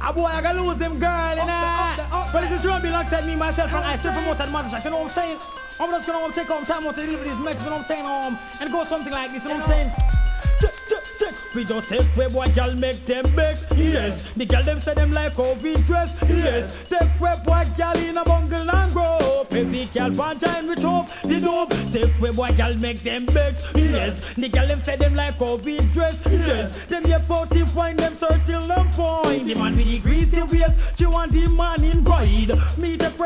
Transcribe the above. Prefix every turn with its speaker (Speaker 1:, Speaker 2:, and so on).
Speaker 1: A boy I gotta lose him girl, you know. But this is Ruby alongside me, myself, and I still promoted Mothership, you know what I'm saying? I'm just gonna take time out to deliver this message, you know what I'm saying? And go something like this, you know what I'm saying? We just take way boy girl make them vex. Yes, the girl them say them like how we dress. Yes, take way boy girl in a bungle and grow. Every girl vagina with hope the dope. Take way boy girl make them vex. Yes, the girl them say them like how we dress. Yes, them here party find them circle them fine. The man with the greasy waist, she want the man in pride. Me the